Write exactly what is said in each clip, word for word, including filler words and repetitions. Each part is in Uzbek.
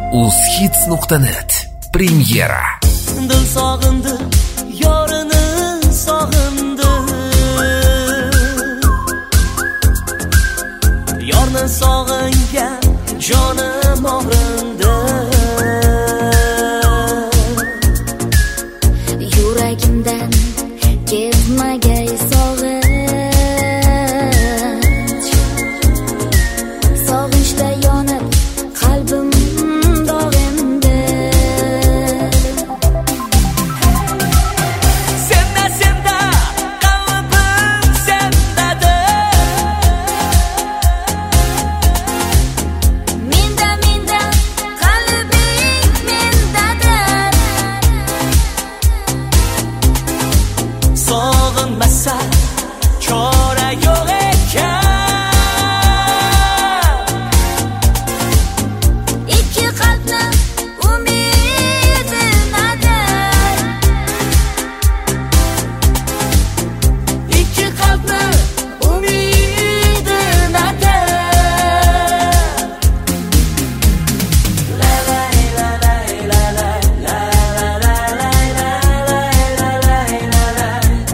uzhits nuqta net Premyera. Dil sog'indi, yorini sog'indi. Yorni sog'ingan jonim og'rindi. Yuragimdan ketmagay sog'inch. Sog'inchda yonib qalbim dog'indi. Senda senda qalbim sendadir. Menda menda qalbing mendadir. Sog'inmasa chora yo'q ekan. Ikki qalbni umidi nadir. Ikki qalbni umidi nadir. La la la la la la la la la la la la.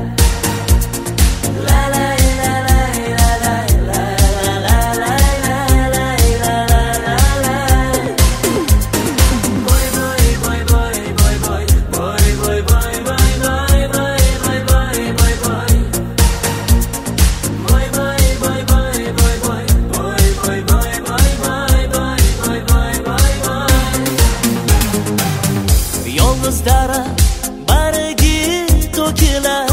La la la la la la la la la la la. Boy boy boy boy boy boy boy boy boy boy boy boy boy boy boy boy. Boy boy boy boy boy boy boy boy boy boy boy boy boy boy boy. Yolg'iz dara bargi to'kilar.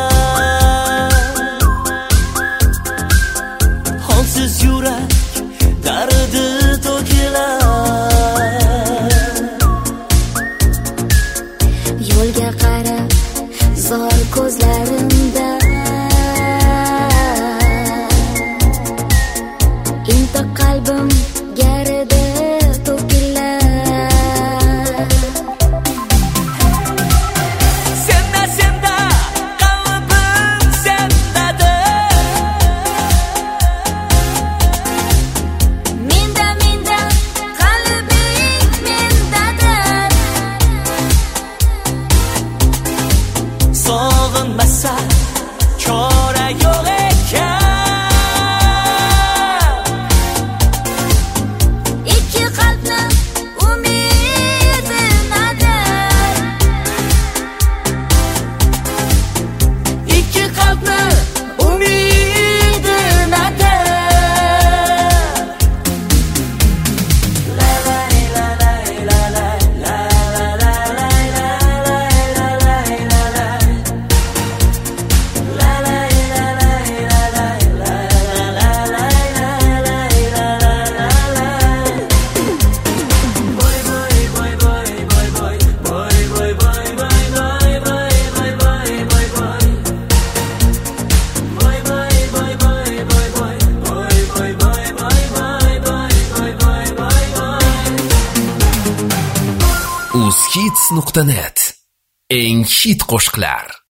Holsiz yurak dardi to'kilar. Yo'lga qarab zor ko'zlarimda inta qalbim garida to'kilar. Senda senda qalbim sendadir. Menda menda qalbing mendadir. Sog'inmasa chora yo'q ekan. Ikki qalbni umidi nadir. Ikki qalbni umidi nadir. La la la la la la la la la la la la la. La la la la la la la la la la. Boy boy boy boy boy boy boy boy boy boy boy boy boy boy boy boy. Boy boy boy boy boy boy boy boy boy boy boy boy boy boy boy. uzhits nuqta net eng hit qo'shiqlar.